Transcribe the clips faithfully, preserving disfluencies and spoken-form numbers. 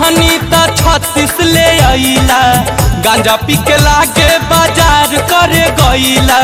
कहनी त छत्तीस ले आइला, गांजा पी के लागे बाजार करे गईला।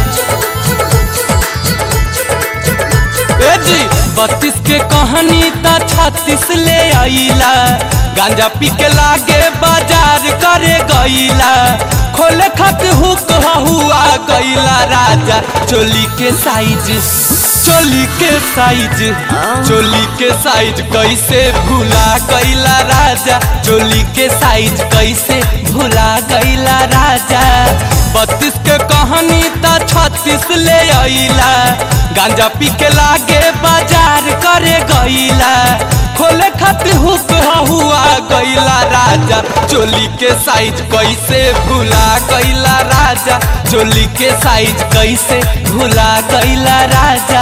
जी बत्तीस के कहानी त छत्तीस ले आइला, गांजा पी के लागे बाजार करे गईला। खोले खत हुक हुआ गईला राजा, चोली के साइज चोली के साइज चोली के साइज कैसे भूला गईला राजा, चोली के साइज कैसे भूला गईला राजा। बत्तीस के कहानी त छत्तीस ले आइला, गांजा पी के लागे बाजार करे गईला। खोले खातिर हुक हुआ गईला राजा, चोली के साइज कैसे भूला गईला राजा, चोली के साइज कैसे भूला गईला राजा।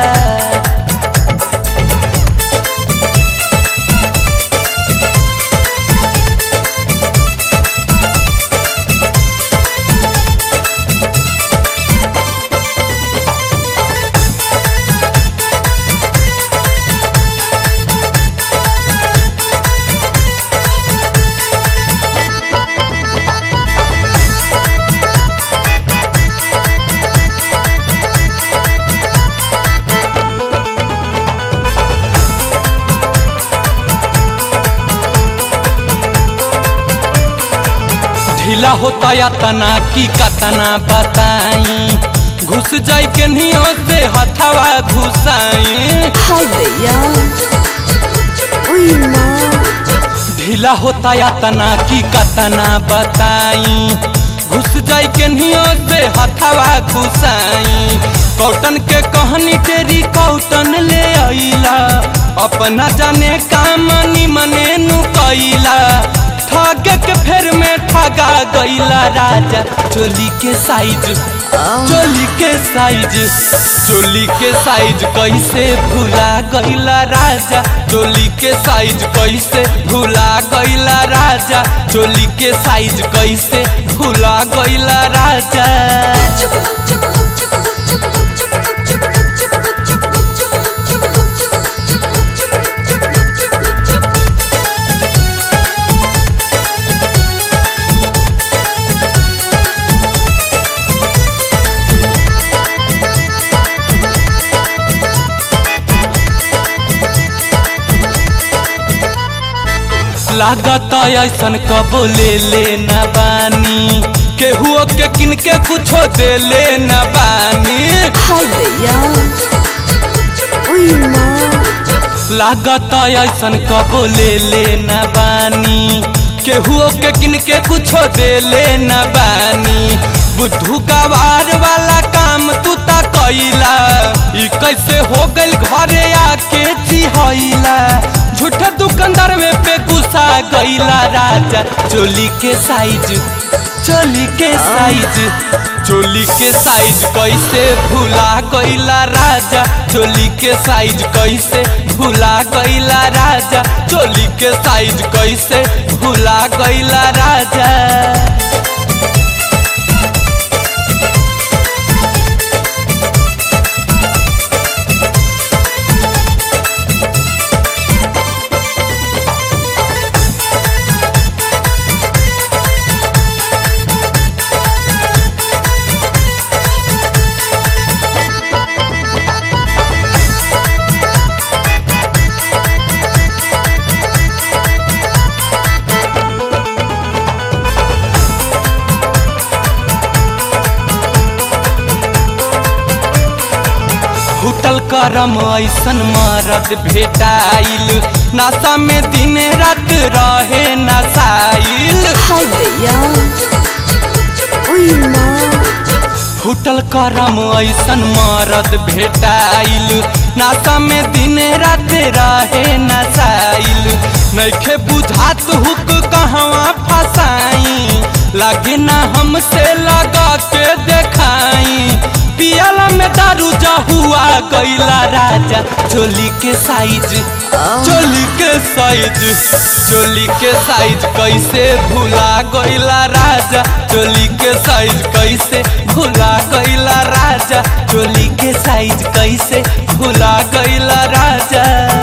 ढीला होता या तना की कतना बताई, घुस जाई के नियो से हथवा घुसाई। हाय भैया ओए माँ, ढीला होता या तना की कतना बताई, घुस जाई के नियो से हथवा घुसाई। कौटन के कहनी तेरी कौटन ले आइला, अपना जाने काम निमने नु कइला। ठगे के फेर में ठगा गईला राजा, चोली के साइज चोली के साइज चोली के साइज कैसे भूला गईला राजा, चोली के साइज कैसे भूला गईला राजा, चोली के साइज कैसे भूला गईला राजा। लागत ऐसन कबो ले ले न बानी, केहुओ के किनके कुछो दे ले न बानी। हाय भैया ओए माँ, लागत ऐसन कबो ले ले न बानी, केहुओ के किनके कुछो दे ले न बानी। बुद्धू गवार वाला काम तू ता कइला, ई कैसे हो गइल घरे आके चिहइला। झूठा दुकानदार में पे गुस्सा गईला राजा, चोली के साइज चोली के साइज चोली के साइज कैसे भूला गईला राजा, चोली के साइज कैसे भूला गईला राजा, चोली के साइज कैसे भूला गईला राजा। फूटल करम ऐसन मरद भेटाइल, नशा में दिन रात रहे नशाइल। हाय भैया ओए माँ, फूटल करम ऐसन मरद भेटाइल, नशा में दिन रात रहे नशाइल। नइखे बुझात हुक कहवा फसाई, लागे ना हमसे लगा के देखाई। पियाला में दारू हुआ गईला राजा, चोली के साइज चोली के साइज चोली के साइज कैसे भूला गईला राजा, चोली के साइज कैसे भूला गईला राजा, चोली के साइज कैसे भूला गईला राजा।